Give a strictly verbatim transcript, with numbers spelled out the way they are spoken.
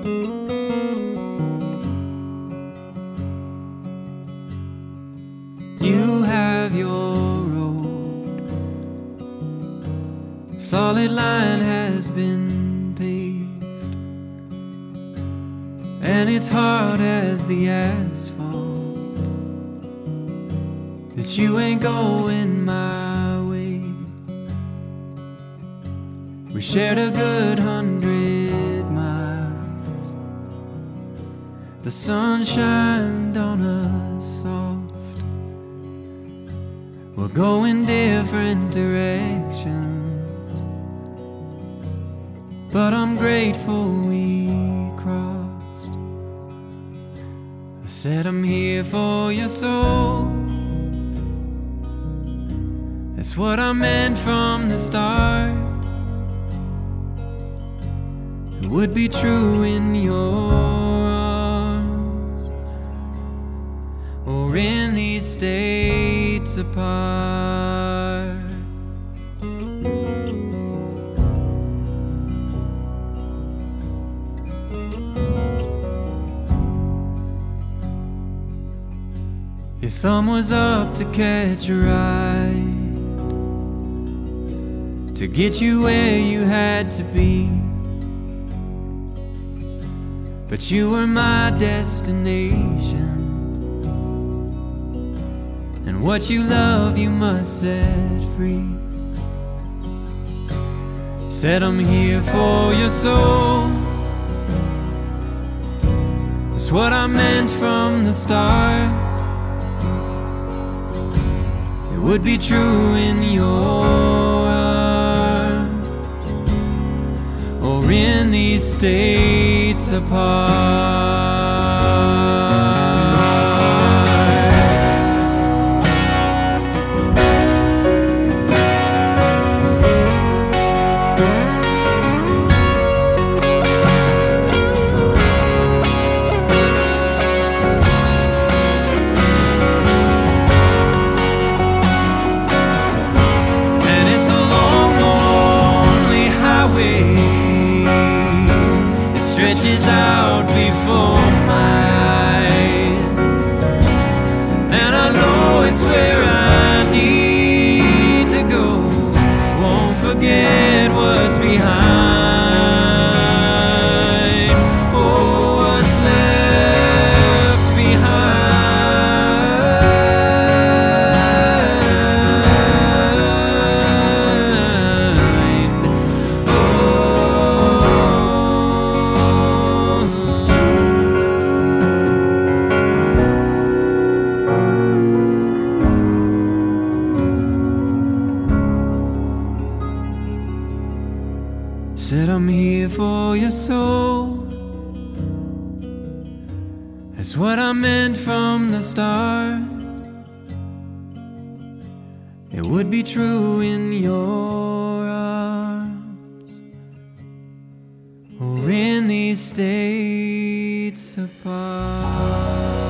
You have your road, solid line has been paved, and it's hard as the asphalt that you ain't going my way. We shared a good hundred miles, the sun shined on us soft. We're going different directions, but I'm grateful we crossed. I said I'm here for your soul. That's what I meant from the start. It would be true in your arms, or in these states apart. Your thumb was up to catch a ride, to get you where you had to be, but you were my destination. And what you love you must set free. Said I'm here for your soul. That's what I meant from the start. It would be true in your arms, or in these states apart. Stretches out before my eyes, and I know it's where I need to go. Won't forget what's behind. Oh, what's left behind. Said I'm here for your soul. That's what I meant from the start. It would be true in your arms, or in these states apart.